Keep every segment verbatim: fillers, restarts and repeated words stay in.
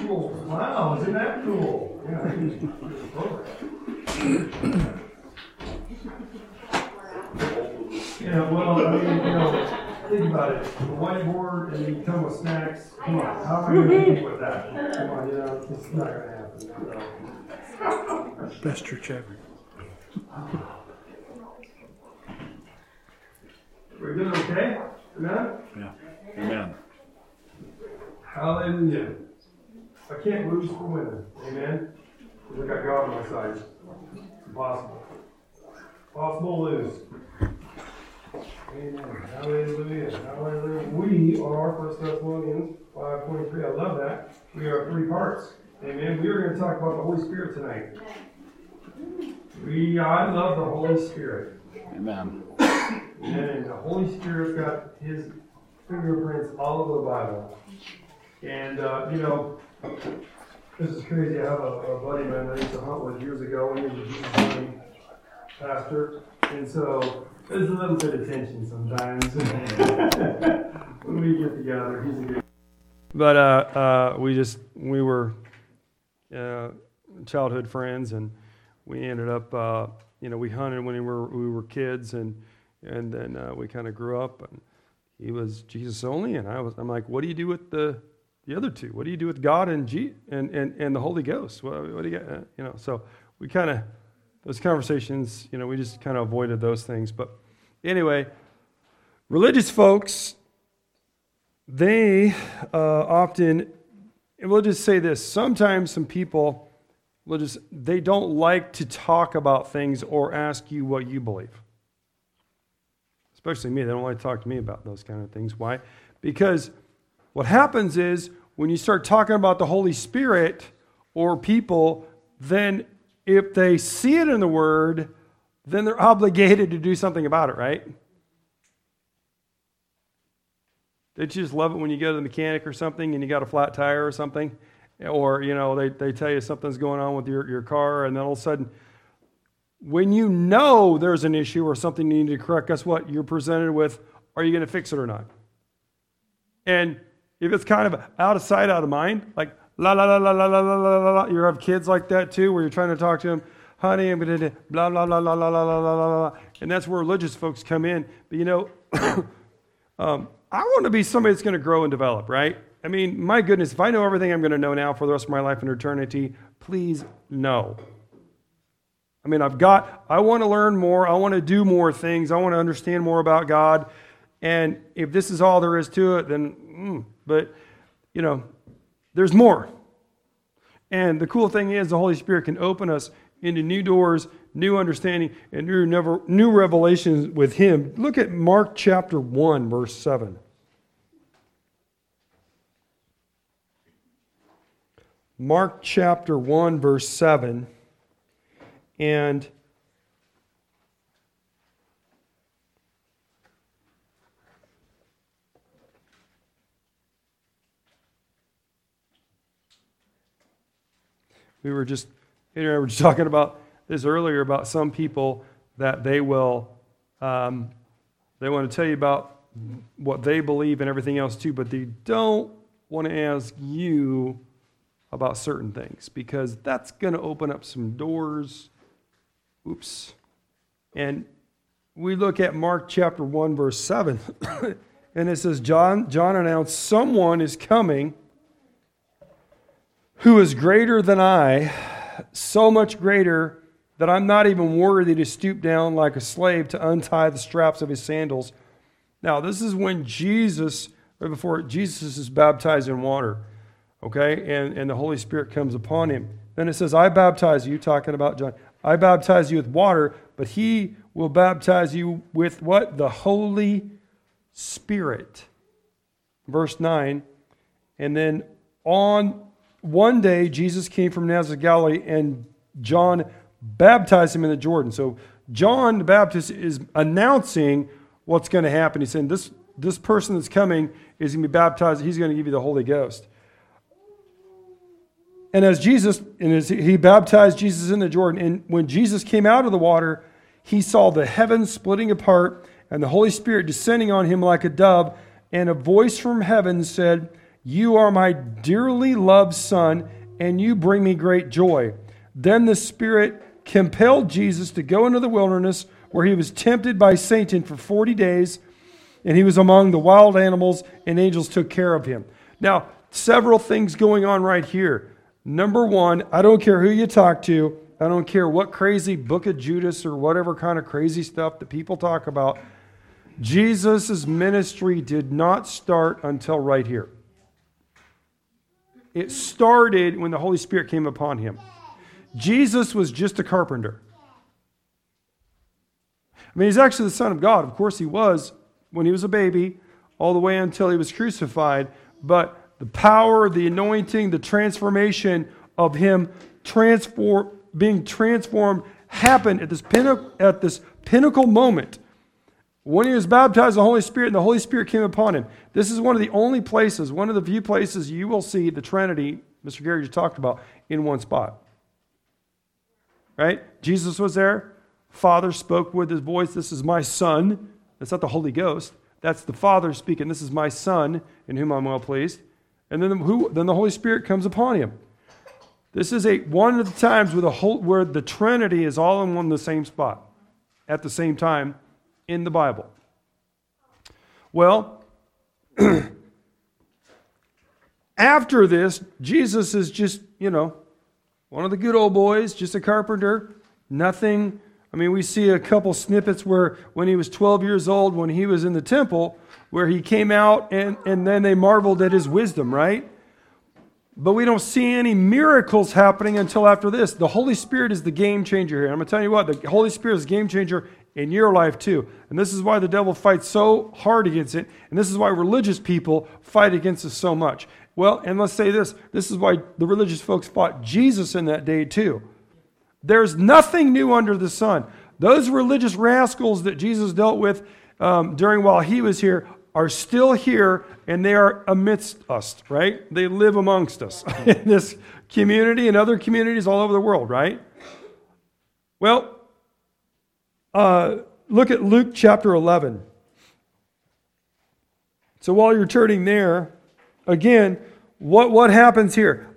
cool. Wow, isn't that cool? Yeah. Yeah, well, I mean, you know, think about it. The whiteboard and you come with snacks. Come on, how am I going to compete with that? Come on, you know, it's not going to happen. So. Best church ever. We're doing okay? Amen? Yeah. Amen. Hallelujah. I can't lose for winning. Amen? Because I got God on my side. It's impossible. Possible to lose. Amen. Hallelujah. Hallelujah. We are, First Thessalonians five twenty-three. I love that. We are three parts. Amen. We are going to talk about the Holy Spirit tonight. We, I love the Holy Spirit. Amen. And the Holy Spirit's got His fingerprints all over the Bible. And, uh, you know, this is crazy. I have a, a buddy of mine that I used to hunt with years ago, and he was a Jesus hunting pastor. And so there's a little bit of tension sometimes when we get together. He's a good. But uh, uh, we just we were uh, childhood friends, and we ended up, uh, you know, we hunted when we were we were kids, and and then uh, we kind of grew up, and he was Jesus only, and I was. I'm like, what do you do with the the other two? What do you do with God and G and and, and the Holy Ghost? What, what do you got? You know, so we kind of. Those conversations, you know, we just kind of avoided those things. But anyway, religious folks, they uh, often, and we'll just say this, sometimes some people, will just they don't like to talk about things or ask you what you believe. Especially me, they don't like to talk to me about those kind of things. Why? Because what happens is when you start talking about the Holy Spirit or people, then if they see it in the Word, then they're obligated to do something about it, right? Don't you just love it when you go to the mechanic or something and you got a flat tire or something? Or, you know, they, they tell you something's going on with your, your car, and then all of a sudden, when you know there's an issue or something you need to correct, guess what? You're presented with, are you going to fix it or not? And if it's kind of out of sight, out of mind, like, La la la la la la la la la. You have kids like that too, where you're trying to talk to them, honey, I'm gonna blah blah blah blah blah blah blah blah blah, and that's where religious folks come in. But you know, um, I want to be somebody that's going to grow and develop, right? I mean, my goodness, if I know everything I'm going to know now for the rest of my life and eternity, please no. I mean, I've got. I want to learn more. I want to do more things. I want to understand more about God, and if this is all there is to it, then. Mm, but you know. There's more. And the cool thing is the Holy Spirit can open us into new doors, new understanding, and new, never, new revelations with Him. Look at Mark chapter one, verse seven. Mark chapter one, verse seven. And We were just, you know, we were just talking about this earlier about some people that they will, um, they want to tell you about what they believe and everything else too, but they don't want to ask you about certain things because that's going to open up some doors. Oops. And we look at Mark chapter one, verse seven, and it says, John, John announced, someone is coming who is greater than I, so much greater that I'm not even worthy to stoop down like a slave to untie the straps of his sandals. Now, this is when Jesus, right before Jesus is baptized in water, okay, and, and the Holy Spirit comes upon him. Then it says, I baptize you, talking about John, I baptize you with water, but he will baptize you with what? The Holy Spirit. Verse nine, and then on one day, Jesus came from Nazareth, Galilee, and John baptized him in the Jordan. So John the Baptist is announcing what's going to happen. He's saying this, this person that's coming is going to be baptized. He's going to give you the Holy Ghost. And as Jesus, and as he baptized Jesus in the Jordan, and when Jesus came out of the water, he saw the heavens splitting apart and the Holy Spirit descending on him like a dove, and a voice from heaven said, You are my dearly loved Son, and you bring me great joy. Then the Spirit compelled Jesus to go into the wilderness, where he was tempted by Satan for forty days, and he was among the wild animals, and angels took care of him. Now, several things going on right here. Number one, I don't care who you talk to. I don't care what crazy book of Judas or whatever kind of crazy stuff that people talk about. Jesus' ministry did not start until right here. It started when the Holy Spirit came upon him. Jesus was just a carpenter. I mean, he's actually the Son of God. Of course he was when he was a baby, all the way until he was crucified. But the power, the anointing, the transformation of him transform, being transformed happened at this, pinnacle, at this pinnacle moment. When he was baptized in the Holy Spirit, and the Holy Spirit came upon him. This is one of the only places, one of the few places you will see the Trinity, Mister Gary just talked about, in one spot. Right? Jesus was there. Father spoke with his voice. This is my Son. That's not the Holy Ghost. That's the Father speaking. This is my Son, in whom I'm well pleased. And then, who, then the Holy Spirit comes upon him. This is a one of the times where the whole, where the Trinity is all in one the same spot at the same time in the Bible. Well, after this, Jesus is just, you know, one of the good old boys, just a carpenter, nothing. I mean, we see a couple snippets where when he was twelve years old, when he was in the temple, where he came out and, and then they marveled at his wisdom, right? But we don't see any miracles happening until after this. The Holy Spirit is the game changer here. I'm going to tell you what, the Holy Spirit is a game changer in your life too. And this is why the devil fights so hard against it. And this is why religious people fight against it so much. Well, and let's say this. This is why the religious folks fought Jesus in that day too. There's nothing new under the sun. Those religious rascals that Jesus dealt with um, during while he was here are still here, and they are amidst us, right? They live amongst us in this community and other communities all over the world, right? Well, uh, look at Luke chapter eleven. So while you're turning there, again, what, what happens here?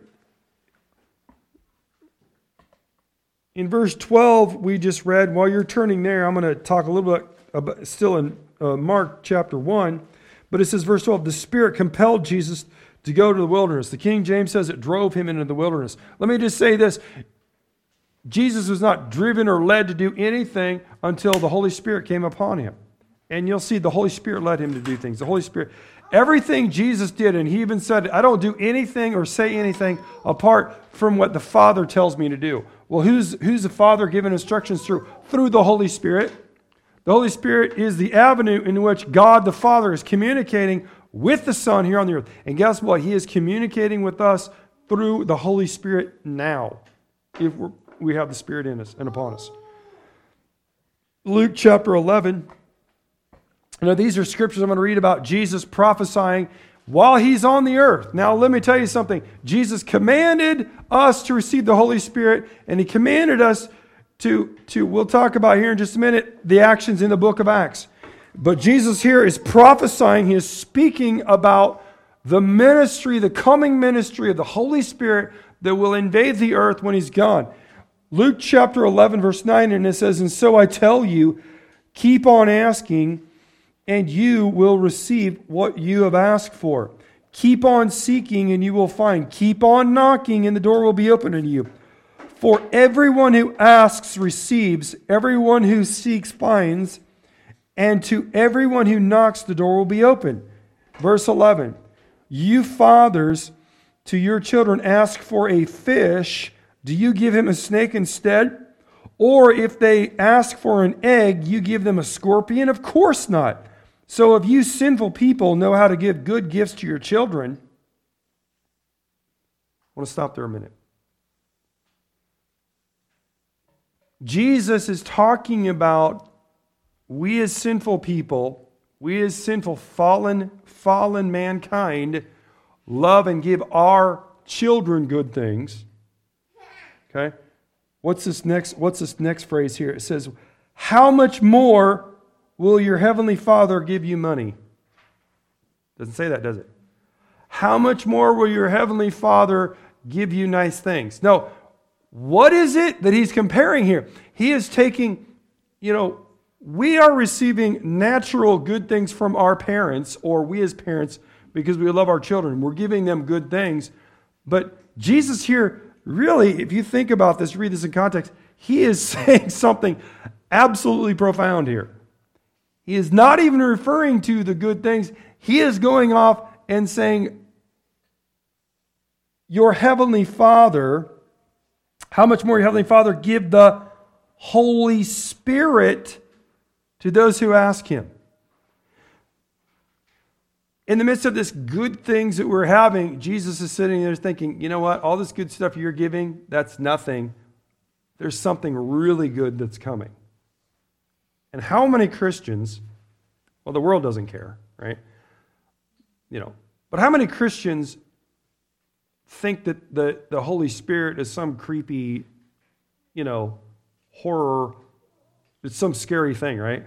In verse twelve, we just read, while you're turning there, I'm going to talk a little bit about, still in uh, Mark chapter one, but it says, verse twelve, the Spirit compelled Jesus to go to the wilderness. The King James says it drove him into the wilderness. Let me just say this. Jesus was not driven or led to do anything until the Holy Spirit came upon him. And you'll see the Holy Spirit led him to do things. The Holy Spirit, everything Jesus did, and he even said, I don't do anything or say anything apart from what the Father tells me to do. Well, who's, who's the Father giving instructions through? Through the Holy Spirit. The Holy Spirit is the avenue in which God the Father is communicating with the Son here on the earth. And guess what? He is communicating with us through the Holy Spirit now, if we're, we have the Spirit in us and upon us. Luke chapter eleven. Now, these are scriptures I'm going to read about Jesus prophesying while he's on the earth. Now, let me tell you something. Jesus commanded us to receive the Holy Spirit, and he commanded us to, to, we'll talk about here in just a minute, the actions in the book of Acts. But Jesus here is prophesying, he is speaking about the ministry, the coming ministry of the Holy Spirit that will invade the earth when he's gone. Luke chapter eleven, verse nine, and it says, and so I tell you, keep on asking, and you will receive what you have asked for. Keep on seeking, and you will find. Keep on knocking, and the door will be opened to you. For everyone who asks receives, everyone who seeks finds, and to everyone who knocks the door will be open. Verse eleven, you fathers to your children ask for a fish, do you give him a snake instead? Or if they ask for an egg, you give them a scorpion? Of course not. So if you sinful people know how to give good gifts to your children, I want to stop there a minute. Jesus is talking about we as sinful people, we as sinful fallen, fallen mankind, love and give our children good things. Okay? What's this next, what's this next phrase here? It says, how much more will your heavenly Father give you money? Doesn't say that, does it? how much more will your heavenly Father give you nice things? No, what is it that he's comparing here? He is taking, you know, we are receiving natural good things from our parents, or we as parents, because we love our children. We're giving them good things. But Jesus here, really, if you think about this, read this in context, he is saying something absolutely profound here. He is not even referring to the good things. He is going off and saying, your heavenly Father, how much more your heavenly Father give the Holy Spirit to those who ask him. In the midst of this good things that we're having, Jesus is sitting there thinking, you know what, all this good stuff you're giving, that's nothing. There's something really good that's coming. And how many Christians, well, the world doesn't care, right? You know, but how many Christians think that the, the Holy Spirit is some creepy, you know, horror, it's some scary thing, right?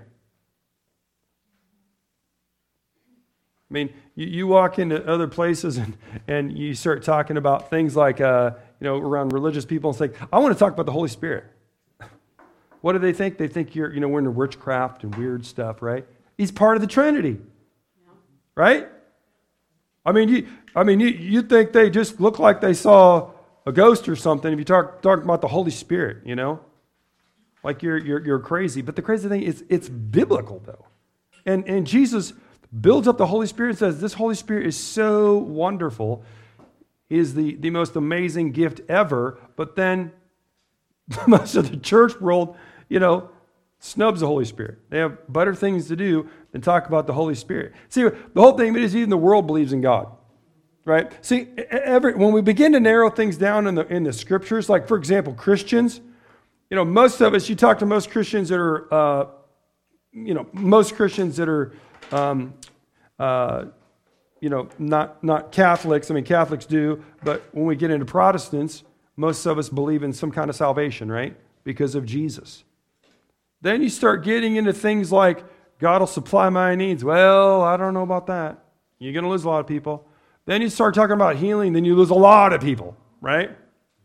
I mean, you, you walk into other places and, and you start talking about things like, uh, you know, around religious people and say, I want to talk about the Holy Spirit. What do they think? They think you're, you know, we're into witchcraft and weird stuff, right? He's part of the Trinity, right? I mean, you, I mean, you, you think they just look like they saw a ghost or something if you talk talk about the Holy Spirit, you know? Like you're you're you're crazy. But the crazy thing is it's biblical though. And and Jesus builds up the Holy Spirit and says, this Holy Spirit is so wonderful, is the, the most amazing gift ever, but then most of the church world, you know, snubs the Holy Spirit. They have better things to do than talk about the Holy Spirit. See, the whole thing is even the world believes in God, right? See, every, when we begin to narrow things down in the in the scriptures, like for example, Christians, you know, most of us, you talk to most Christians that are, uh, you know, most Christians that are, um, uh, you know, not not Catholics. I mean, Catholics do, but when we get into Protestants, most of us believe in some kind of salvation, right? Because of Jesus. Then you start getting into things like, God will supply my needs. Well, I don't know about that. You're going to lose a lot of people. Then you start talking about healing, then you lose a lot of people, right?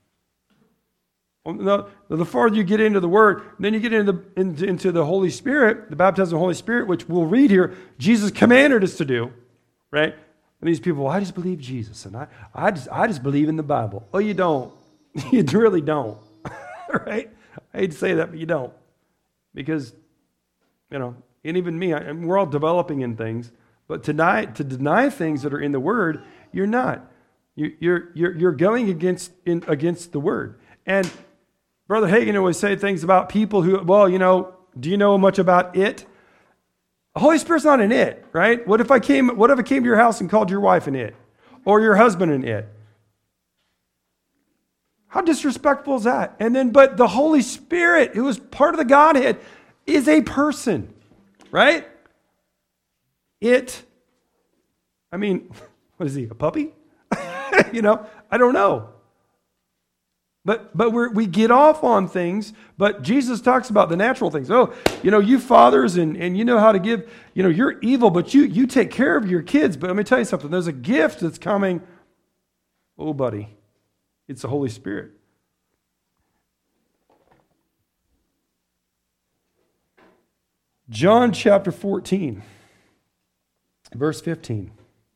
Well, the, the farther you get into the Word, then you get into the, into, into the Holy Spirit, the baptism of the Holy Spirit, which we'll read here, Jesus commanded us to do, right? And these people, well, I just believe Jesus, and I, I, just, I just believe in the Bible. Oh, you don't. You really don't, right? I hate to say that, but you don't. Because, you know, and even me, I, I mean, we're all developing in things, but to deny, to deny things that are in the Word, you're not. You, you're, you're, you're going against, in, against the Word. And Brother Hagin always say things about people who, well, you know, do you know much about it? The Holy Spirit's not an it, right? What if I came, what if I came to your house and called your wife an it? Or your husband an it? How disrespectful is that? And then, but the Holy Spirit, who is part of the Godhead, is a person, right? It, I mean, what is he, a puppy? You know, I don't know. But but we we get off on things, but Jesus talks about the natural things. Oh, you know, you fathers, and, and you know how to give, you know, you're evil, but you, you take care of your kids. But let me tell you something. There's a gift that's coming. Oh, buddy. It's the Holy Spirit. John chapter fourteen, verse fifteen.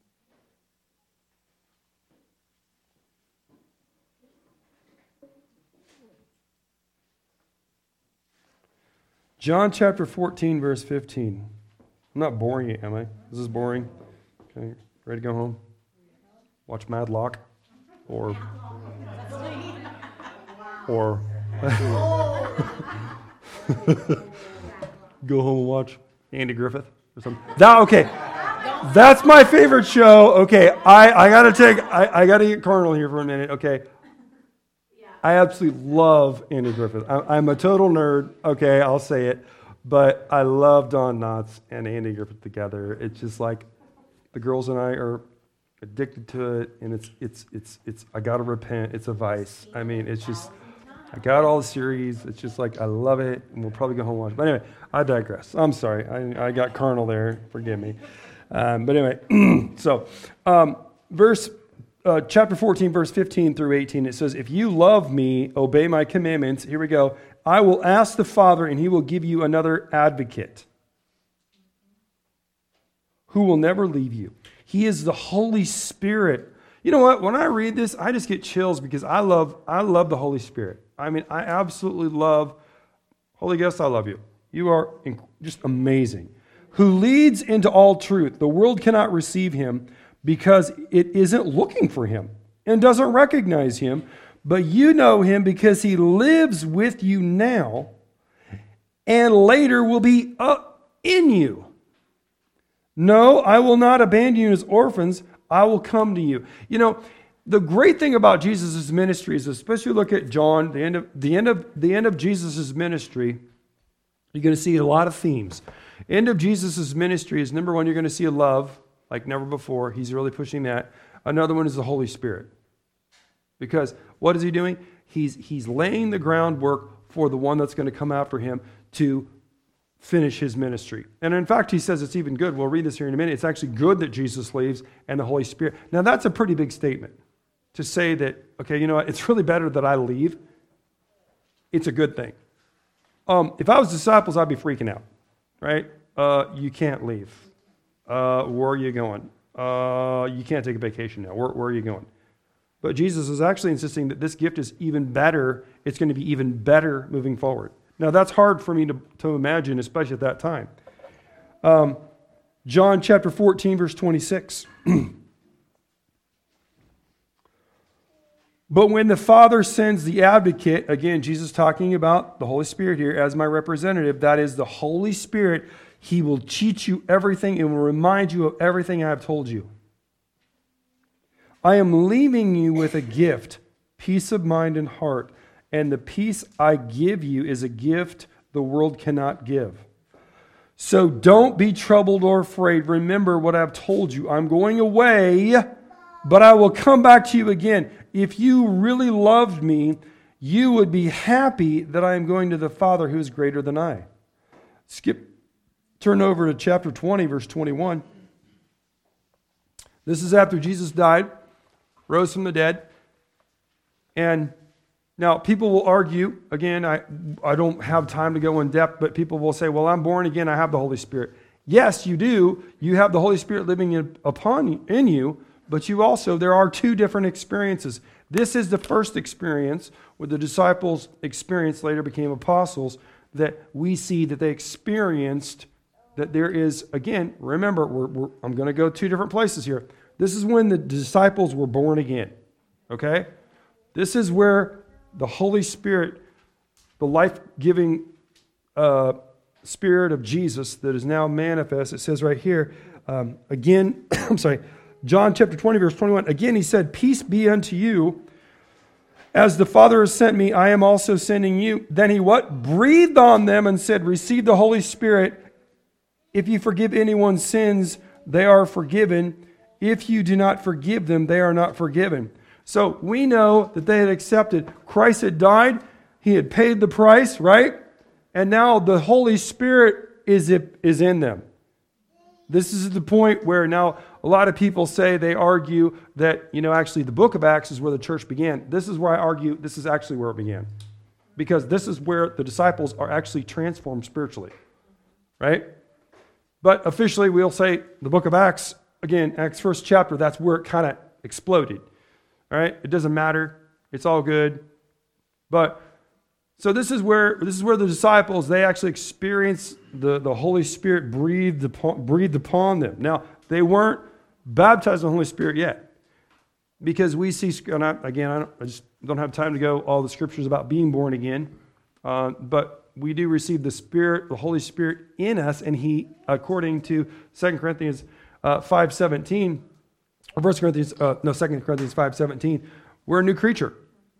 John chapter fourteen, verse fifteen. I'm not boring you, am I? Is this boring? Okay, ready to go home? Watch Madlock? Or... Or... Go home and watch Andy Griffith or something. That, okay, that's my favorite show. Okay, I, I got to take... I, I got to get carnal here for a minute, okay? I absolutely love Andy Griffith. I, I'm a total nerd. Okay, I'll say it. But I love Don Knotts and Andy Griffith together. It's just like the girls and I are addicted to it, and it's it's it's it's. I gotta repent. It's a vice. I mean, it's just. I got all the series. It's just like I love it, and we'll probably go home and watch it. But anyway, I digress. I'm sorry. I I got carnal there. Forgive me. Um, but anyway, so um, verse uh, chapter fourteen, verse fifteen through eighteen, it says, if you love me, obey my commandments. Here we go. I will ask the Father, and he will give you another advocate who will never leave you. He is the Holy Spirit. You know what? When I read this, I just get chills because I love, I love the Holy Spirit. I mean, I absolutely love, Holy Ghost, I love you. You are just amazing. Who leads into all truth. The world cannot receive him because it isn't looking for him and doesn't recognize him. But you know him because he lives with you now and later will be up in you. No, I will not abandon you as orphans. I will come to you. You know, the great thing about Jesus' ministry is, especially look at John, the end of the end of the end of Jesus' ministry, you're going to see a lot of themes. End of Jesus' ministry is, number one, you're going to see a love like never before. He's really pushing that. Another one is the Holy Spirit. Because what is he doing? He's, he's laying the groundwork for the one that's going to come after him to finish his ministry. And in fact, he says it's even good. We'll read this here in a minute. It's actually good that Jesus leaves and the Holy Spirit. Now, that's a pretty big statement to say that, okay, you know what? It's really better that I leave. It's a good thing. Um, if I was disciples, I'd be freaking out, right? Uh, you can't leave. Uh, where are you going? Uh, you can't take a vacation now. Where, where are you going? But Jesus is actually insisting that this gift is even better. It's going to be even better moving forward. Now, that's hard for me to, to imagine, especially at that time. Um, John chapter fourteen, verse twenty-six. But when the Father sends the advocate, again, Jesus talking about the Holy Spirit here as my representative, that is the Holy Spirit, he will teach you everything and will remind you of everything I have told you. I am leaving you with a gift, peace of mind and heart. And the peace I give you is a gift the world cannot give. So don't be troubled or afraid. Remember what I've told you. I'm going away, but I will come back to you again. If you really loved me, you would be happy that I am going to the Father who is greater than I. Skip, turn over to chapter twenty, verse twenty-one. This is after Jesus died, rose from the dead, and now, people will argue, again, I, I don't have time to go in depth, but people will say, well, I'm born again, I have the Holy Spirit. Yes, you do. You have the Holy Spirit living in, upon in you, but you also, there are two different experiences. This is the first experience where the disciples experienced, later became apostles, that we see that they experienced that there is, again, remember, we're, we're, I'm going to go two different places here. This is when the disciples were born again, okay? This is where the Holy Spirit, the life-giving uh, Spirit of Jesus that is now manifest, it says right here, um, again, I'm sorry, John chapter twenty, verse twenty-one, again he said, peace be unto you. As the Father has sent me, I am also sending you. Then he what? Breathed on them and said, receive the Holy Spirit. If you forgive anyone's sins, they are forgiven. If you do not forgive them, they are not forgiven. So we know that they had accepted. Christ had died. He had paid the price, right? And now the Holy Spirit is, is in them. This is the point where now a lot of people say, they argue that, you know, actually the book of Acts is where the church began. This is where I argue this is actually where it began. Because this is where the disciples are actually transformed spiritually, right? But officially we'll say the book of Acts, again, Acts first chapter, that's where it kind of exploded. All right, it doesn't matter. It's all good. But so this is where this is where the disciples, they actually experienced the, the Holy Spirit breathed upon, breathed upon them. Now, they weren't baptized in the Holy Spirit yet. Because we see, and I, again, I, don't, I just don't have time to go all the scriptures about being born again. Uh, but we do receive the Spirit, the Holy Spirit in us, and He, according to Second Corinthians uh, five seventeen, First Corinthians, uh, no, Second Corinthians five seventeen, we're a new creature,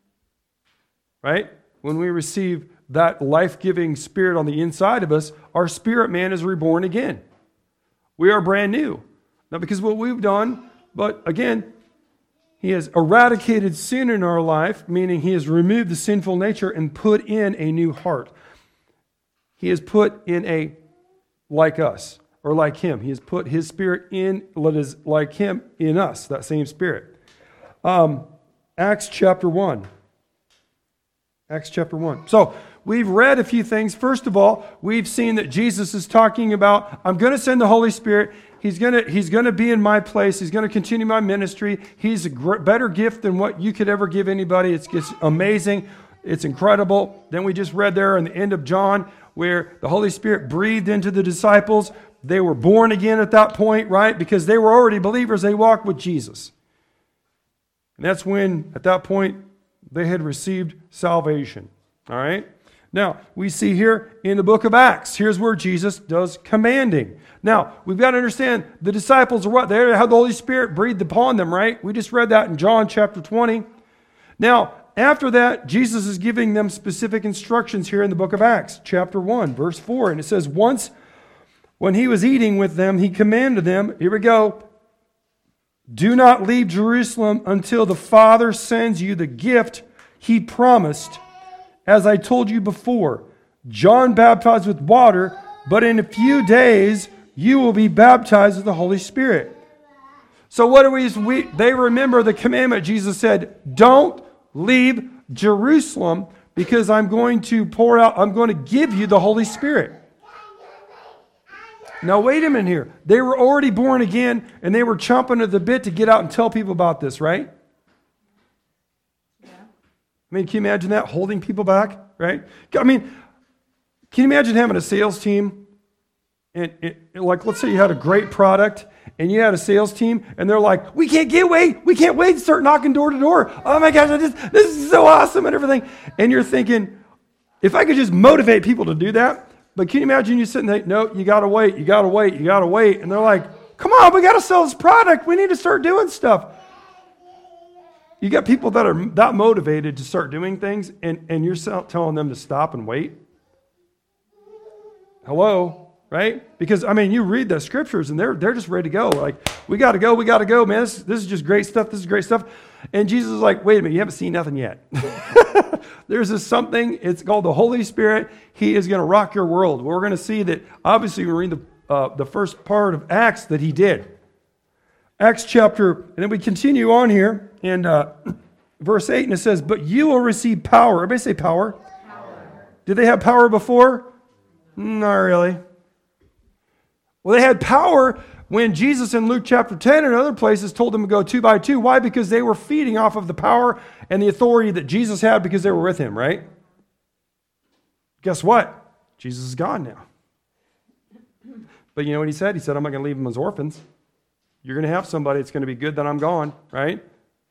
right? When we receive that life-giving Spirit on the inside of us, our spirit man is reborn again. We are brand new. Not because of what we've done, but again, He has eradicated sin in our life, meaning He has removed the sinful nature and put in a new heart. He has put in a like us. or like him. He has put his spirit in, what is like him in us, that same spirit. Um, Acts chapter one. Acts chapter one. So we've read a few things. First of all, we've seen that Jesus is talking about, I'm going to send the Holy Spirit. He's going to, he's going to be in my place. He's going to continue my ministry. He's a gr- better gift than what you could ever give anybody. It's, it's amazing. It's incredible. Then we just read there in the end of John where the Holy Spirit breathed into the disciples. They were born again at that point, right? Because they were already believers. They walked with Jesus. And that's when, at that point, they had received salvation. All right? Now, we see here in the book of Acts, here's where Jesus does commanding. Now, we've got to understand the disciples are what? They had the Holy Spirit breathed upon them, right? We just read that in John chapter twenty. Now, after that, Jesus is giving them specific instructions here in the book of Acts, chapter one, verse four. And it says, once when he was eating with them, he commanded them, here we go, do not leave Jerusalem until the Father sends you the gift he promised. As I told you before, John baptized with water, but in a few days you will be baptized with the Holy Spirit. So what do we, we they remember the commandment. Jesus said, don't leave Jerusalem because I'm going to pour out, I'm going to give you the Holy Spirit. Now wait a minute here. They were already born again and they were chomping at the bit to get out and tell people about this, right? I mean, can you imagine that, holding people back, right? I mean, can you imagine having a sales team, and, and like, let's say you had a great product, and you had a sales team, and they're like, we can't get wait, we can't wait to start knocking door to door. Oh my gosh, I just, this is so awesome and everything. And you're thinking, if I could just motivate people to do that, but can you imagine you sitting there, no, you gotta wait, you gotta wait, you gotta wait, and they're like, come on, we gotta sell this product, we need to start doing stuff. You got people that are that motivated to start doing things, and, and you're telling them to stop and wait? Hello, right? Because, I mean, you read the scriptures, and they're they're just ready to go. Like, we got to go, we got to go, man. This, this is just great stuff. This is great stuff. And Jesus is like, wait a minute, you haven't seen nothing yet. There's this something, it's called the Holy Spirit. He is going to rock your world. We're going to see that, obviously, we read the, uh, the first part of Acts that he did. Acts chapter, and then we continue on here in uh, verse eight, and it says, but you will receive power. Everybody say power. Power. Did they have power before? Not really. Well, they had power when Jesus in Luke chapter ten and other places told them to go two by two. Why? Because they were feeding off of the power and the authority that Jesus had because they were with him, right? Guess what? Jesus is gone now. But you know what he said? He said, I'm not going to leave them as orphans. You're going to have somebody that's going to be good that I'm gone, right?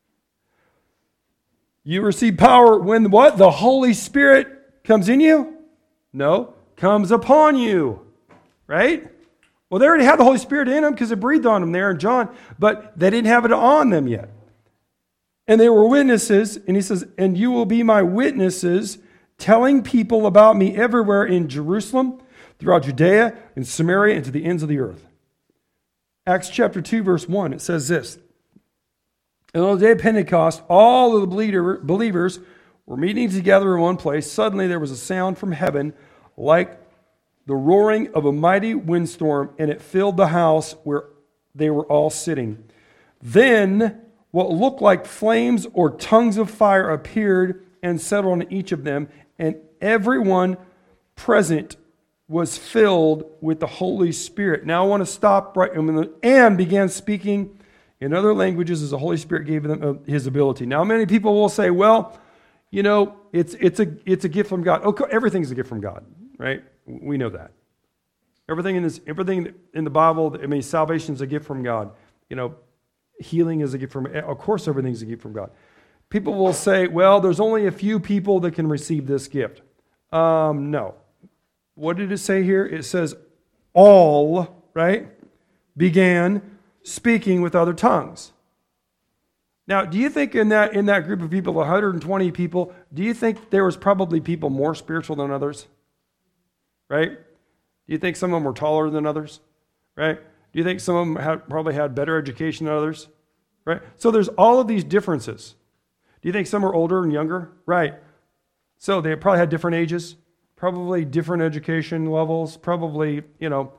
You receive power when what? The Holy Spirit comes in you? No, comes upon you, right? Well, they already had the Holy Spirit in them because it breathed on them there in John, but they didn't have it on them yet. And they were witnesses, and he says, and you will be my witnesses, telling people about me everywhere in Jerusalem, throughout Judea and Samaria, and to the ends of the earth. Acts chapter two, verse one, it says this. And on the day of Pentecost, all of the believers were meeting together in one place. Suddenly there was a sound from heaven like the roaring of a mighty windstorm, and it filled the house where they were all sitting. Then what looked like flames or tongues of fire appeared and settled on each of them, and everyone present was filled with the Holy Spirit. Now I want to stop right and began speaking in other languages as the Holy Spirit gave them his ability. Now many people will say, well, you know, it's it's a it's a gift from God. Okay, everything's a gift from God, right? We know that. Everything in this everything in the Bible, I mean, salvation is a gift from God. You know, healing is a gift from, of course everything's a gift from God. People will say, well, there's only a few people that can receive this gift. Um, no. What did it say here? It says all, right, began speaking with other tongues. Now, do you think in that in that group of people, one hundred twenty people, do you think there was probably people more spiritual than others? Right? Do you think some of them were taller than others? Right? Do you think some of them had, probably had better education than others? Right? So there's all of these differences. Do you think some are older and younger? Right. So they probably had different ages, probably different education levels, probably, you know,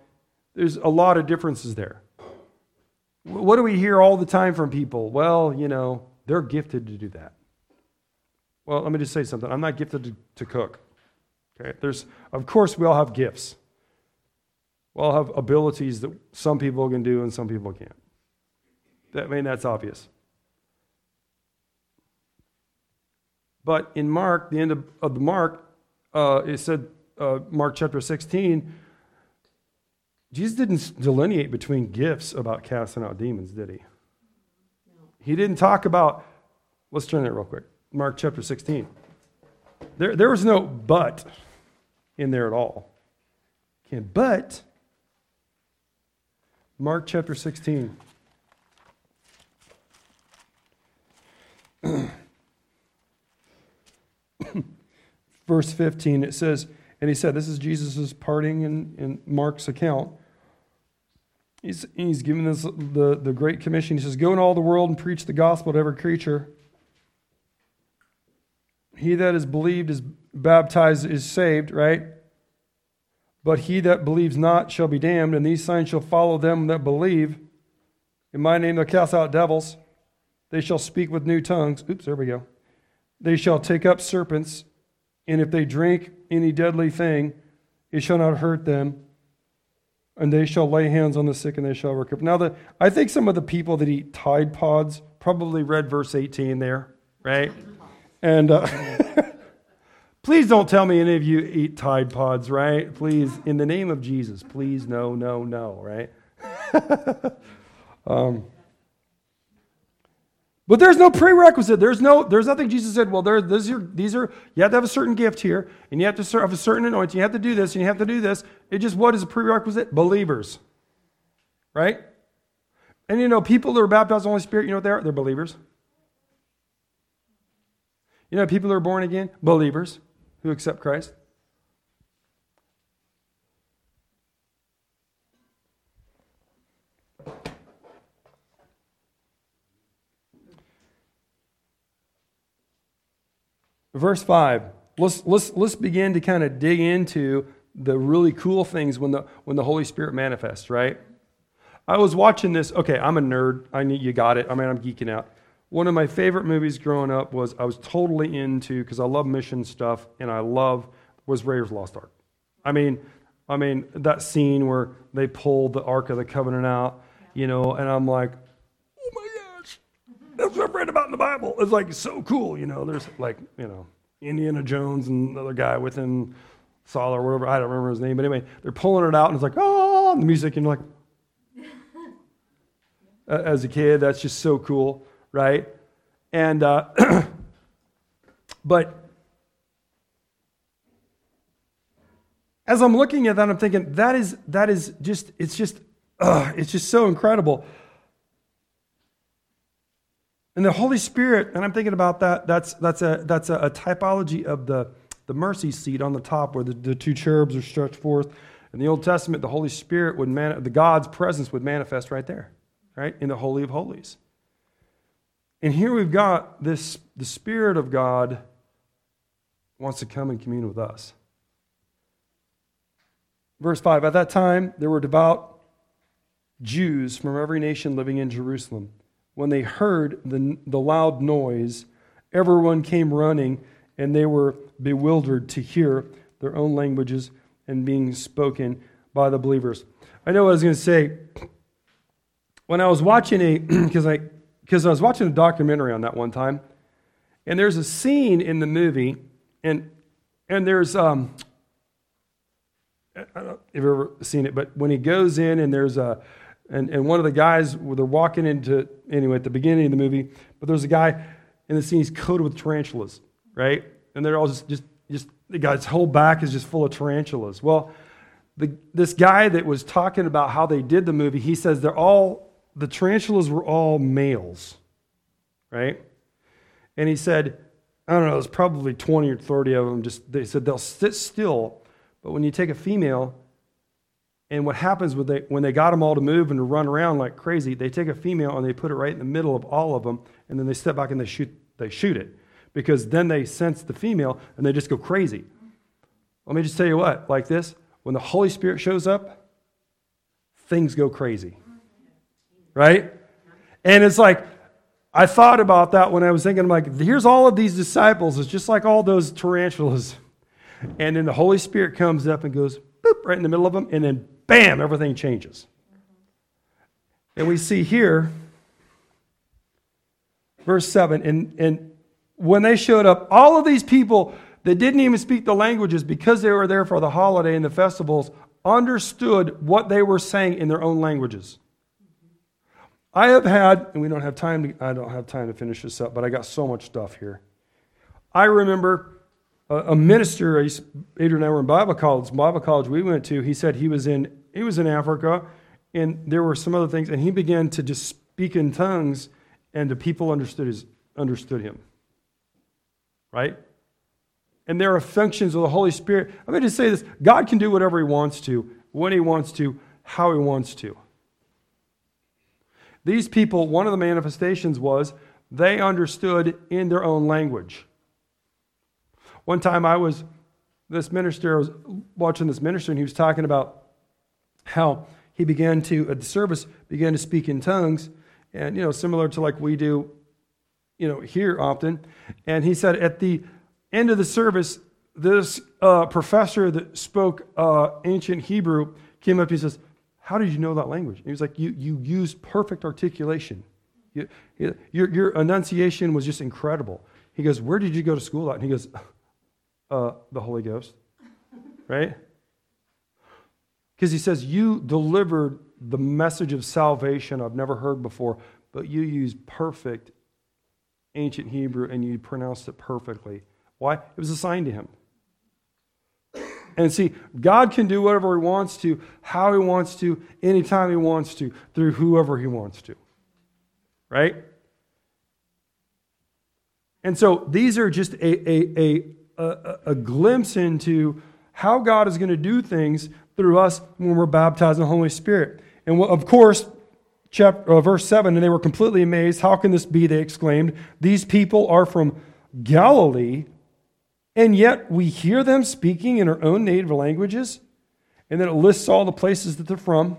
There's a lot of differences there. What do we hear all the time from people? Well, you know, they're gifted to do that. Well, let me just say something. I'm not gifted to, to cook. Okay? There's, of course, we all have gifts. We all have abilities that some people can do and some people can't. That, I mean, that's obvious. But in Mark, the end of, of the Mark, uh, it said, uh, Mark chapter sixteen, Jesus didn't delineate between gifts about casting out demons, did he? No. He didn't talk about, let's turn that real quick. Mark chapter sixteen. There, there was no but in there at all. Okay, but Mark chapter sixteen. Verse fifteen, it says, and he said, this is Jesus' parting in, in Mark's account. He's, he's giving this the, the Great Commission. He says, go into all the world and preach the gospel to every creature. He that is believed is baptized is saved, right? But he that believes not shall be damned, and these signs shall follow them that believe. In my name they'll cast out devils. They shall speak with new tongues. Oops, there we go. They shall take up serpents, and if they drink any deadly thing, it shall not hurt them. And they shall lay hands on the sick, and they shall recover. Now, the, I think some of the people that eat Tide Pods probably read verse eighteen there, right? And uh, please don't tell me any of you eat Tide Pods, right? Please, in the name of Jesus, please, no, no, no, right? um, but there's no prerequisite. There's no, there's nothing Jesus said, well, there, this are, these are, you have to have a certain gift here, and you have to have a certain anointing, you have to do this, and you have to do this. It just, what is a prerequisite? Believers, right? And you know, people that are baptized in the Holy Spirit, you know what they are? They're believers. You know, people who are born again, believers who accept Christ. Verse five. Let's let's let's begin to kind of dig into the really cool things when the when the Holy Spirit manifests, right? I was watching this. Okay, I'm a nerd. I need you got it. I mean, I'm geeking out. One of my favorite movies growing up was I was totally into, because I love mission stuff and I love, was Raiders Lost Ark. I mean, I mean that scene where they pulled the Ark of the Covenant out, you know, and I'm like, oh my gosh, that's what I've read about in the Bible. It's like so cool, you know. There's like, you know, Indiana Jones and another guy with him, Saul or whatever, I don't remember his name, but anyway, they're pulling it out and it's like, oh, and the music, and you're like, as a kid, that's just so cool. Right? And, uh, but as I'm looking at that, I'm thinking, that is, that is just, it's just, uh, it's just so incredible. And the Holy Spirit, and I'm thinking about that, that's, that's a, that's a, a typology of the, the mercy seat on the top where the, the two cherubs are stretched forth. In the Old Testament, the Holy Spirit would, man, the God's presence would manifest right there, right? In the Holy of Holies. And here we've got this, the Spirit of God wants to come and commune with us. Verse five, at that time there were devout Jews from every nation living in Jerusalem. When they heard the, the loud noise, everyone came running, and they were bewildered to hear their own languages and being spoken by the believers. I know what I was going to say. When I was watching a, because I, Because I was watching a documentary on that one time, and there's a scene in the movie, and and there's um, I don't know if you've ever seen it, but when he goes in and there's a, and, and one of the guys, they're walking into, anyway, at the beginning of the movie, but there's a guy in the scene, he's coated with tarantulas, right? And they're all just, just, just the guy's whole back is just full of tarantulas. Well, the this guy that was talking about how they did the movie, he says they're all, the tarantulas were all males, right? And he said, I don't know, there's probably twenty or thirty of them. Just they said they'll sit still, but when you take a female, and what happens when they when they got them all to move and to run around like crazy, they take a female and they put it right in the middle of all of them, and then they step back and they shoot they shoot it, because then they sense the female and they just go crazy. Let me just tell you what, like this, when the Holy Spirit shows up, things go crazy. Right? And it's like, I thought about that when I was thinking, like, here's all of these disciples. It's just like all those tarantulas. And then the Holy Spirit comes up and goes, boop, right in the middle of them. And then, bam, everything changes. And we see here, verse seven, and, and when they showed up, all of these people that didn't even speak the languages, because they were there for the holiday and the festivals, understood what they were saying in their own languages. I have had, and we don't have time to, I don't have time to finish this up, but I got so much stuff here. I remember a, a minister, Adrian and I were in Bible college, Bible college we went to, he said he was in, he was in Africa, and there were some other things, and he began to just speak in tongues, and the people understood his, understood him. Right? And there are functions of the Holy Spirit. I'm going to say this, God can do whatever he wants to, when he wants to, how he wants to. These people, one of the manifestations was they understood in their own language. One time I was, this minister, I was watching this minister, and he was talking about how he began to, at the service, began to speak in tongues, and, you know, similar to like we do, you know, here often. And he said at the end of the service, this uh, professor that spoke uh, ancient Hebrew came up to him and says, how did you know that language? And he was like, you you used perfect articulation. You, your, your enunciation was just incredible. He goes, where did you go to school at? And he goes, uh, the Holy Ghost. Right? Because he says, you delivered the message of salvation I've never heard before, but you used perfect ancient Hebrew and you pronounced it perfectly. Why? It was assigned to him. And see, God can do whatever he wants to, how he wants to, anytime he wants to, through whoever he wants to. Right? And so these are just a, a, a, a, a glimpse into how God is going to do things through us when we're baptized in the Holy Spirit. And of course, chapter, uh, verse seven, and they were completely amazed. How can this be? They exclaimed. These people are from Galilee, and yet we hear them speaking in our own native languages. And then it lists all the places that they're from.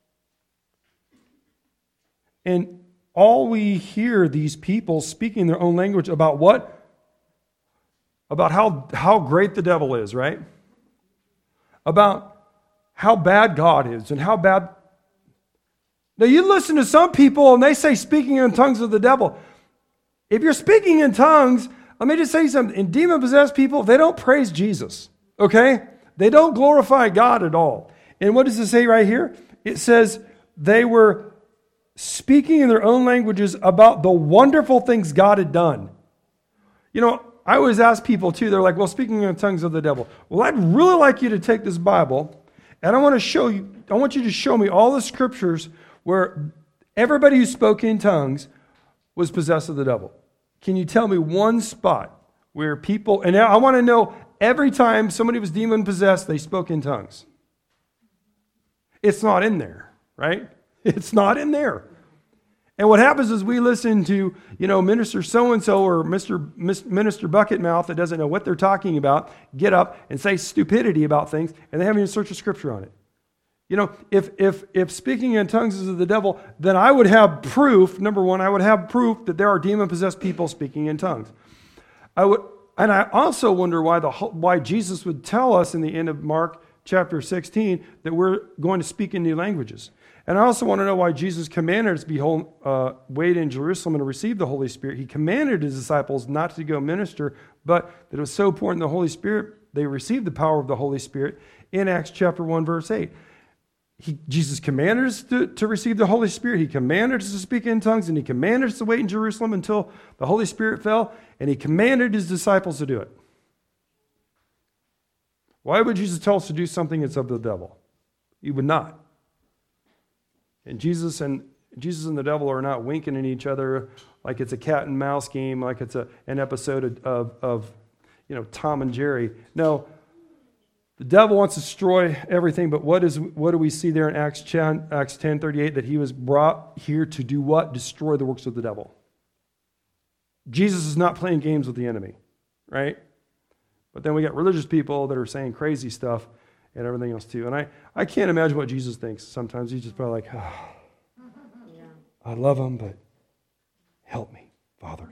And all we hear these people speaking their own language about what? About how, how great the devil is, right? About how bad God is and how bad. Now you listen to some people and they say speaking in tongues of the devil. If you're speaking in tongues, let me just say something. In demon-possessed people, they don't praise Jesus, okay? They don't glorify God at all. And what does it say right here? It says they were speaking in their own languages about the wonderful things God had done. You know, I always ask people too, they're like, well, speaking in tongues of the devil. Well, I'd really like you to take this Bible, and I want to show you, I want you to show me all the scriptures where everybody who spoke in tongues was possessed of the devil. Can you tell me one spot where people, and I want to know every time somebody was demon possessed, they spoke in tongues? It's not in there, right? It's not in there. And what happens is we listen to, you know, Minister so-and-so or Mister Minister Bucketmouth that doesn't know what they're talking about, get up and say stupidity about things, and they haven't even searched the scripture on it. You know, if if if speaking in tongues is of the devil, then I would have proof, number one, I would have proof that there are demon-possessed people speaking in tongues. I would, and I also wonder why the why Jesus would tell us in the end of Mark chapter sixteen that we're going to speak in new languages. And I also want to know why Jesus commanded us to behold, uh, wait in Jerusalem and receive the Holy Spirit. He commanded his disciples not to go minister, but that it was so important the Holy Spirit, they received the power of the Holy Spirit in Acts chapter one, verse eight. He, Jesus commanded us to, to receive the Holy Spirit. He commanded us to speak in tongues, and he commanded us to wait in Jerusalem until the Holy Spirit fell, and he commanded his disciples to do it. Why would Jesus tell us to do something that's of the devil? He would not. And Jesus and Jesus and the devil are not winking at each other like it's a cat and mouse game, like it's a, an episode of, of, of you know Tom and Jerry. No. The devil wants to destroy everything, but what is what do we see there in Acts ten thirty-eight? That he was brought here to do what? Destroy the works of the devil. Jesus is not playing games with the enemy, right? But then we got religious people that are saying crazy stuff, and everything else too. And I, I can't imagine what Jesus thinks. Sometimes he's just probably like, oh, yeah. I love him, but help me, Father.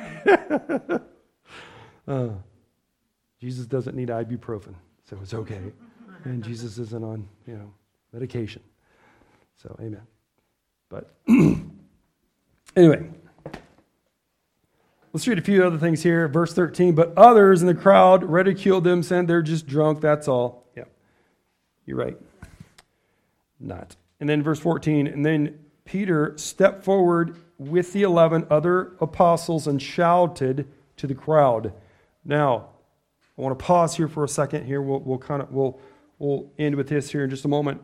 uh, Jesus doesn't need ibuprofen, so it's okay. And Jesus isn't on, you know, medication. So, amen. But anyway, let's read a few other things here. Verse thirteen, but others in the crowd ridiculed them, saying they're just drunk, that's all. Yeah, you're right. Not. And then verse fourteen, and then Peter stepped forward with the eleven other apostles and shouted to the crowd. Now, I want to pause here for a second here. We'll, we'll kind of, we'll, we'll end with this here in just a moment.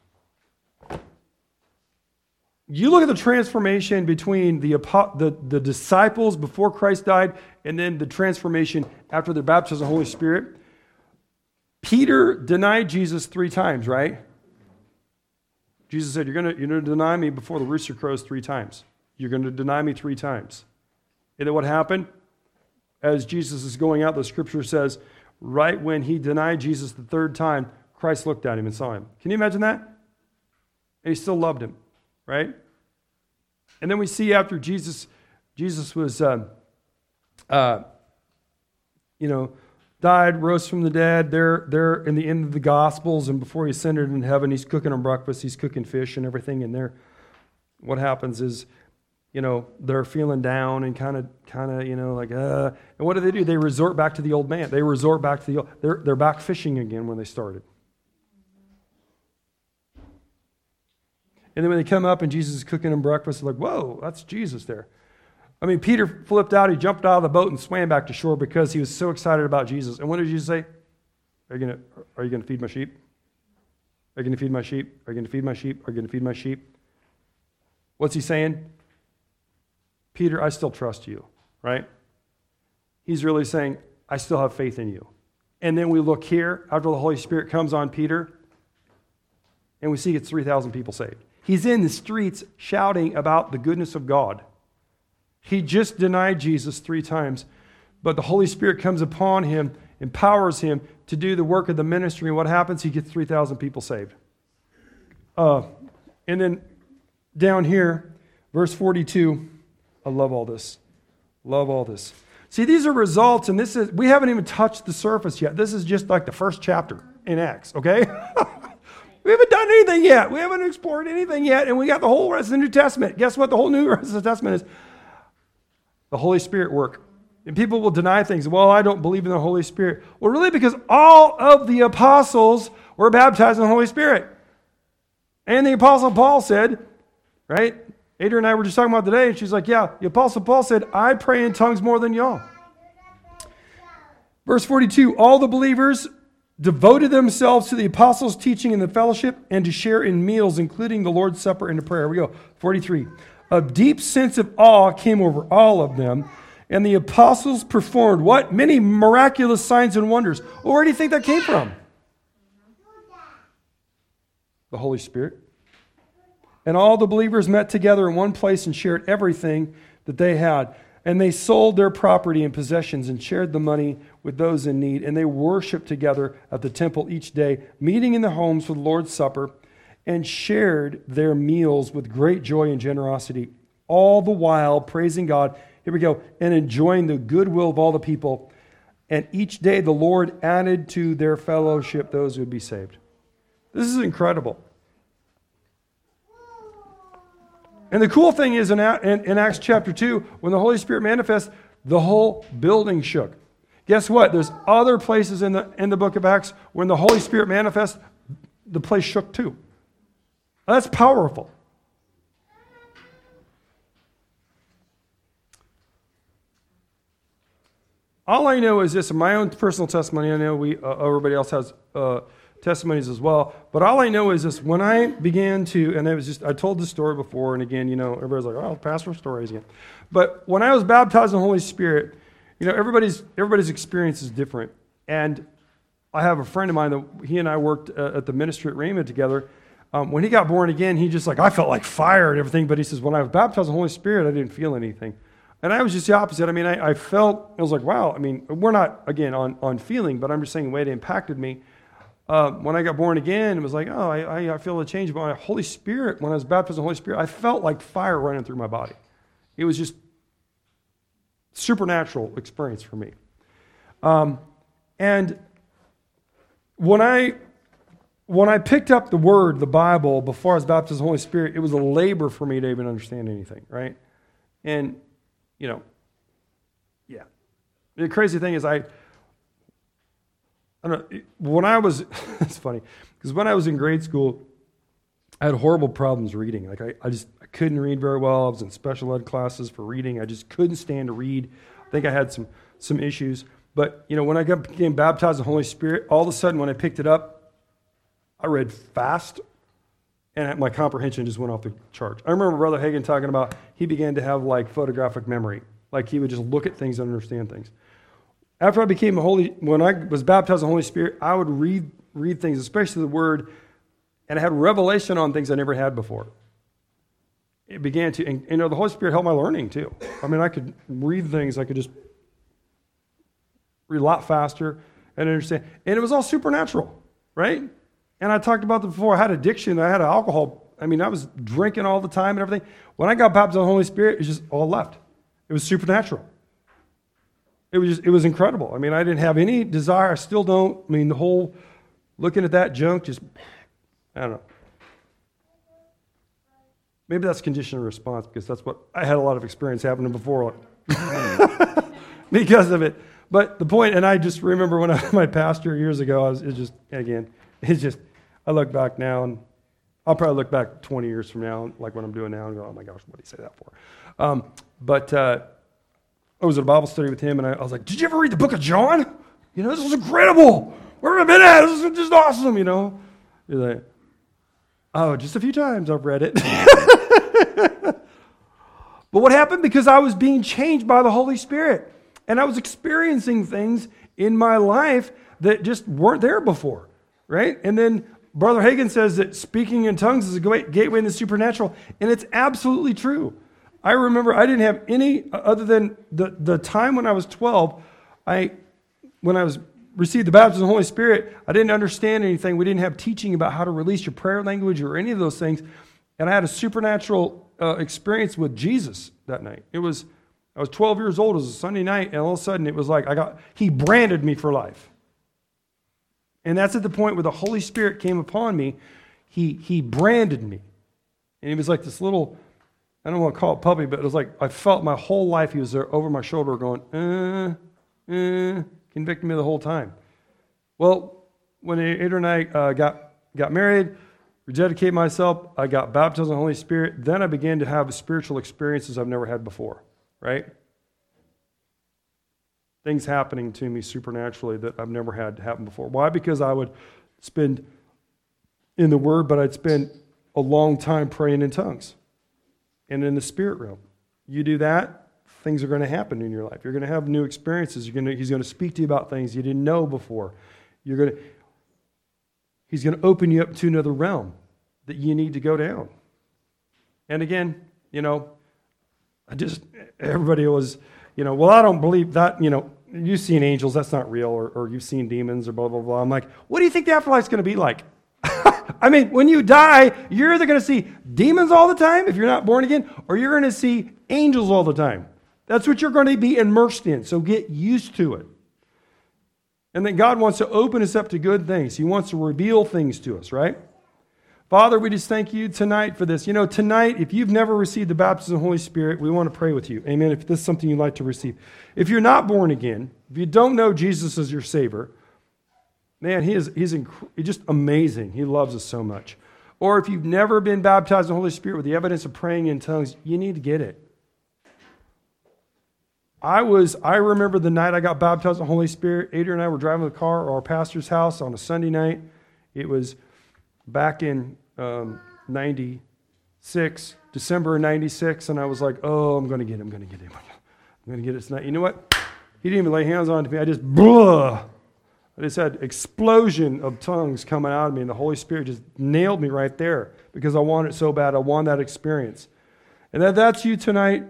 You look at the transformation between the, the, the disciples before Christ died and then the transformation after their baptism of the Holy Spirit. Peter denied Jesus three times, right? Jesus said, you're going you're going to deny me before the rooster crows three times. You're going to deny me three times. And then what happened? As Jesus is going out, the scripture says, right when he denied Jesus the third time, Christ looked at him and saw him. Can you imagine that? And he still loved him. Right? And then we see after Jesus, Jesus was, uh, uh, you know, died, rose from the dead. They're they're in the end of the Gospels, and before he ascended in heaven, he's cooking them breakfast. He's cooking fish and everything. And there, what happens is, you know, they're feeling down and kind of, kind of, you know, like, uh. And what do they do? They resort back to the old man. They resort back to the old. They're they're back fishing again when they started. And then when they come up and Jesus is cooking them breakfast, they're like, whoa, that's Jesus there. I mean, Peter flipped out. He jumped out of the boat and swam back to shore because he was so excited about Jesus. And what did Jesus say? Are you going to are you going to feed my sheep? Are you going to feed my sheep? Are you going to feed my sheep? Are you going to feed my sheep? What's he saying? Peter, I still trust you, right? He's really saying, I still have faith in you. And then we look here, after the Holy Spirit comes on Peter, and we see it's three thousand people saved. He's in the streets shouting about the goodness of God. He just denied Jesus three times, but the Holy Spirit comes upon him, empowers him to do the work of the ministry, and what happens? He gets three thousand people saved. Uh, and then down here, verse forty-two, I love all this. Love all this. See, these are results, and this is, we haven't even touched the surface yet. This is just like the first chapter in Acts, okay? We haven't done anything yet. We haven't explored anything yet, and we got the whole rest of the New Testament. Guess what the whole New rest of the Testament is? The Holy Spirit work. And people will deny things. Well, I don't believe in the Holy Spirit. Well, really, because all of the apostles were baptized in the Holy Spirit. And the Apostle Paul said, right? Adrian and I were just talking about today, and she's like, yeah, the Apostle Paul said, I pray in tongues more than y'all. Verse forty-two, all the believers devoted themselves to the apostles' teaching and the fellowship and to share in meals, including the Lord's Supper and to prayer. Here we go. forty-three. A deep sense of awe came over all of them, and the apostles performed what? Many miraculous signs and wonders. Well, where do you think that came from? The Holy Spirit. And all the believers met together in one place and shared everything that they had. And they sold their property and possessions and shared the money with those in need. And they worshiped together at the temple each day, meeting in the homes for the Lord's Supper, and shared their meals with great joy and generosity, all the while praising God, here we go, and enjoying the goodwill of all the people. And each day the Lord added to their fellowship those who would be saved. This is incredible. And the cool thing is in, in, in Acts chapter two, when the Holy Spirit manifests, the whole building shook. Guess what? There's other places in the, in the book of Acts when the Holy Spirit manifests, the place shook too. That's powerful. All I know is this, in my own personal testimony, I know we uh, everybody else has uh, testimonies as well, but all I know is this, when I began to, and it was just, I told this story before, and again, you know, everybody's like, oh, pastor stories again. But when I was baptized in the Holy Spirit, you know, everybody's everybody's experience is different. And I have a friend of mine that he and I worked uh, at the ministry at Rhema together. Um, when he got born again, he just like, I felt like fire and everything, but he says, when I was baptized in the Holy Spirit, I didn't feel anything. And I was just the opposite. I mean, I, I felt, I was like, wow, I mean, we're not, again, on, on feeling, but I'm just saying the way it impacted me. uh, when I got born again, it was like, oh, I, I, I feel a change. But my Holy Spirit, when I was baptized in the Holy Spirit, I felt like fire running through my body. It was just supernatural experience for me. Um, and when I when I picked up the Word, the Bible, before I was baptized in the Holy Spirit, it was a labor for me to even understand anything, right? And, you know, yeah. The crazy thing is I, I don't know, when I was, it's funny, because when I was in grade school, I had horrible problems reading. Like I, I just I couldn't read very well. I was in special ed classes for reading. I just couldn't stand to read. I think I had some some issues. But, you know, when I got, became baptized in the Holy Spirit, all of a sudden when I picked it up, I read fast, and my comprehension just went off the charts. I remember Brother Hagin talking about he began to have like photographic memory. Like he would just look at things and understand things. After I became a holy, when I was baptized in the Holy Spirit, I would read read things, especially the Word, and I had revelation on things I never had before. It began to, and you know, the Holy Spirit helped my learning too. I mean, I could read things, I could just read a lot faster and understand. And it was all supernatural, right? And I talked about this before. I had addiction. I had alcohol. I mean, I was drinking all the time and everything. When I got baptized in the Holy Spirit, it just all left. It was supernatural. It was just, it was incredible. I mean, I didn't have any desire. I still don't. I mean, the whole looking at that junk, just, I don't know. Maybe that's conditional response because that's what I had a lot of experience happening before because of it. But the point, and I just remember when I was my pastor years ago, I was it just, again, it's just, I look back now, and I'll probably look back twenty years from now, like what I'm doing now, and go, oh my gosh, what did he say that for? Um, but uh, I was at a Bible study with him, and I, I was like, did you ever read the book of John? You know, this was incredible. Where have I been at? This is just awesome, you know? He's like, oh, just a few times I've read it. But what happened? Because I was being changed by the Holy Spirit, and I was experiencing things in my life that just weren't there before. Right? And then Brother Hagin says that speaking in tongues is a great gateway into the supernatural, and it's absolutely true. I remember I didn't have any, other than the, the time when I was twelve, I when I was received the baptism of the Holy Spirit, I didn't understand anything. We didn't have teaching about how to release your prayer language or any of those things, and I had a supernatural uh, experience with Jesus that night. It was, I was twelve years old, it was a Sunday night, and all of a sudden it was like, I got, he branded me for life. And that's at the point where the Holy Spirit came upon me. He he branded me. And he was like this little, I don't want to call it puppy, but it was like I felt my whole life he was there over my shoulder going, uh, uh, convicting me the whole time. Well, when Adrian and I uh, got, got married, rededicated myself, I got baptized in the Holy Spirit, then I began to have spiritual experiences I've never had before, right? Things happening to me supernaturally that I've never had happen before. Why? Because I would spend in the Word, but I'd spend a long time praying in tongues and in the spirit realm. You do that, things are going to happen in your life. You're going to have new experiences. You're going to, he's going to speak to you about things you didn't know before. You're going to, he's going to open you up to another realm that you need to go down. And again, you know, I just, everybody was... You know, well, I don't believe that, you know, you've seen angels, that's not real, or, or you've seen demons, or blah, blah, blah. I'm like, what do you think the afterlife's going to be like? I mean, when you die, you're either going to see demons all the time, if you're not born again, or you're going to see angels all the time. That's what you're going to be immersed in, so get used to it. And then God wants to open us up to good things. He wants to reveal things to us, right? Father, we just thank you tonight for this. You know, tonight, if you've never received the baptism of the Holy Spirit, we want to pray with you. Amen. If this is something you'd like to receive. If you're not born again, if you don't know Jesus as your Savior, man, he is he's, inc- he's just amazing. He loves us so much. Or if you've never been baptized in the Holy Spirit with the evidence of praying in tongues, you need to get it. I was, I remember the night I got baptized in the Holy Spirit. Adrian and I were driving the car to our pastor's house on a Sunday night. It was back in um, ninety-six, December of ninety-six, and I was like, oh, I'm going to get him, I'm going to get him. I'm going to get it tonight. You know what? He didn't even lay hands on me. I just, blah. I just had explosion of tongues coming out of me, and the Holy Spirit just nailed me right there because I wanted it so bad. I wanted that experience. And that that's you tonight.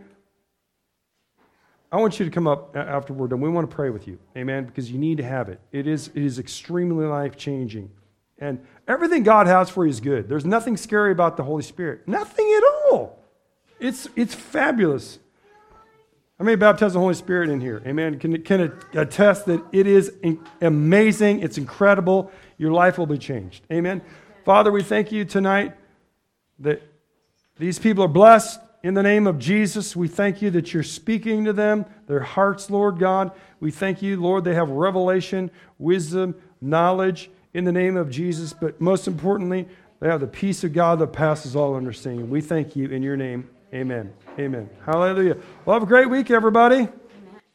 I want you to come up afterward, and we want to pray with you. Amen? Because you need to have it. It is, it is extremely life-changing. And everything God has for you is good. There's nothing scary about the Holy Spirit. Nothing at all. It's, it's fabulous. I may baptize the Holy Spirit in here. Amen. Can, can attest that it is in, amazing. It's incredible. Your life will be changed. Amen. Father, we thank you tonight that these people are blessed in the name of Jesus. We thank you that you're speaking to them, their hearts, Lord God. We thank you, Lord, they have revelation, wisdom, knowledge in the name of Jesus. But most importantly, they have the peace of God that passes all understanding. We thank you in your name. Amen. Amen. Hallelujah. Well, have a great week, everybody.